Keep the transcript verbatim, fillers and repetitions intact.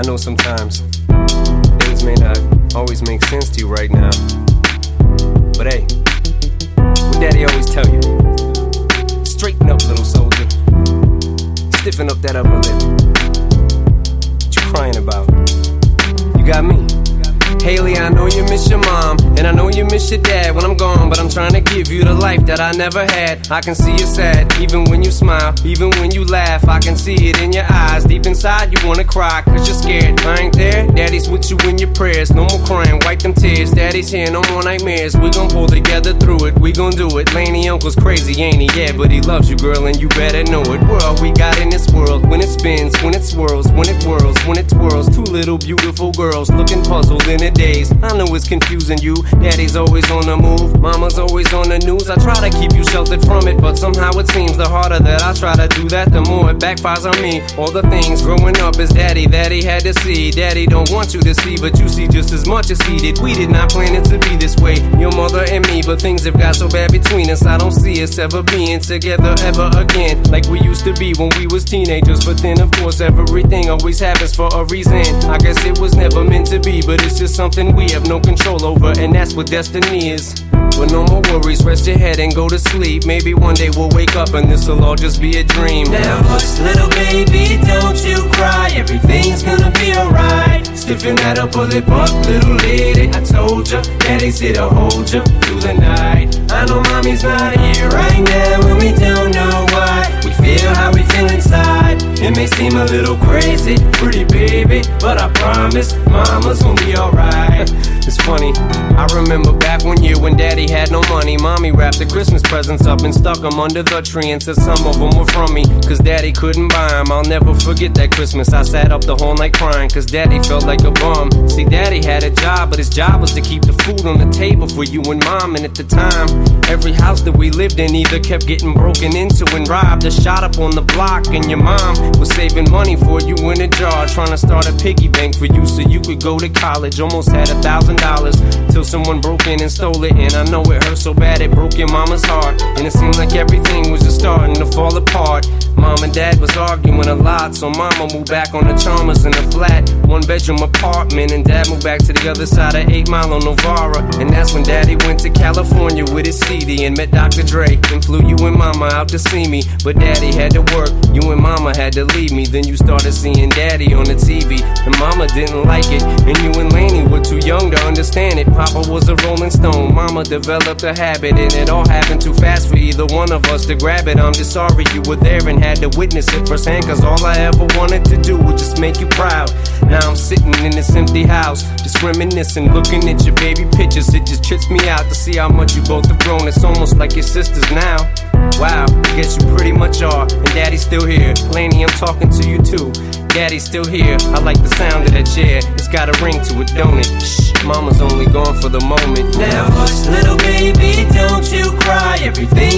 I know sometimes things may not always make sense to you right now, but hey, what Daddy always tell you, straighten up, little soldier, stiffen up that upper lip. What you crying about? You got me. Haley, I know you miss your mom, and I know you miss your dad when I'm gone, but I'm trying to give you the life that I never had. I can see you're sad, even when you smile, even when you laugh, I can see it in your eyes. Deep inside you wanna cry, cause you're scared. I ain't there, Daddy's with you in your prayers. No more crying, wipe them tears. Daddy's here, no more nightmares. We gon' pull together through it, we gon' do it. Laney uncle's crazy, ain't he? Yeah, but he loves you, girl, and you better know it. We're all we got in this world, when it spins, when it swirls, when it whirls, when it twirls. Two little beautiful girls looking puzzled in a daze. I know it's confusing you. Daddy's always on the move, mama's always on the news. I try to keep you sheltered from it, but somehow it seems the harder that I try to do that, the more it backfires on me. All the things growing up as daddy that he had to see, daddy don't want you to see, but you see just as much as he did. We did not plan it to be this way, your mother and me, but things have got so bad between us. I don't see us ever being together ever again, like we used to be when we was teenagers. But then of course everything always happens for a reason. I guess it was never meant to be, but it's just something we have no control over, and that's what destiny is. But no more worries, rest your head and go to sleep. Maybe one day we'll wake up and this'll all just be a dream. Now hush, little baby, don't you cry, everything's gonna be alright. Stiffen that upper lip up, little lady, I told ya, Daddy's here to hold ya through the night. I know mommy's not here right now, and we don't know why. We feel how we feel inside. It may seem a little crazy, pretty baby, but I promise mama's gonna be alright. It's funny, I remember back one year when Daddy had no money. Mommy wrapped the Christmas presents up and stuck them under the tree and said some of them were from me, cause Daddy couldn't buy them. I'll never forget that Christmas. I sat up the whole night crying, cause Daddy felt like a bum. See, Daddy had a job, but his job was to keep the food on the table for you and Mom. And at the time, every house that we lived in either kept getting broken into and robbed or shot up on the block. And your mom was saving money for you in a jar, trying to start a piggy bank for you so you could go to college. Almost had a thousand dollars till someone broke in and stole it. And I know it hurt so bad it broke your mama's heart, and it seemed like everything was just starting to fall apart. Mom and Dad was arguing a lot, so Mama moved back on the Chalmers in a flat one bedroom apartment, and Dad moved back to the other side of eight Mile on Novara. And that's when Daddy went to California with his C D and met Doctor Dre and flew you and Mama out to see me. But Daddy had to work, you and Mama had to leave me. Then you started seeing Daddy on the T V, and Mama didn't like it, and you and Laney were too young to understand it. Papa was a Rolling Stone, Mama developed a habit, and it all happened too fast for either one of us to grab it. I'm just sorry you were there and had to witness it firsthand, cause all I ever wanted to do was just make you proud. Now I'm sitting in this empty house, just reminiscing, looking at your baby pictures. It just trips me out to see how much you both have grown. It's almost like your sisters now. Wow, I guess you pretty much are, and Daddy's still here. Laney, I'm talking to you too. Daddy's still here, I like the sound of that chair. It's got a ring to it, don't it? Shh, Mama's only gone for the moment. Now hush, little baby, don't you cry, everything's